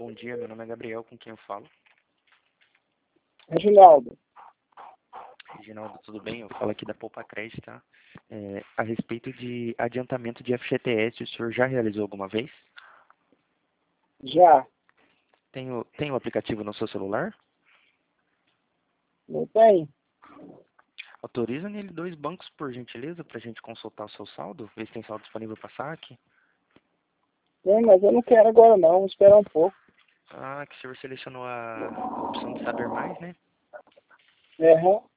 bom dia. Meu nome é Gabriel, com quem eu falo? Reginaldo, Reginaldo, tudo bem? Eu falo aqui da Poupa Crédito, tá? A respeito de adiantamento de FGTS, o senhor já realizou alguma vez? já Tem o aplicativo no seu celular? não tem? Autoriza nele 2 bancos, por gentileza, para a gente consultar o seu saldo, ver se tem saldo disponível para saque. Tem, mas eu não quero agora não, vou esperar um pouco. Ah, que o senhor selecionou a opção de saber mais, né? Aham.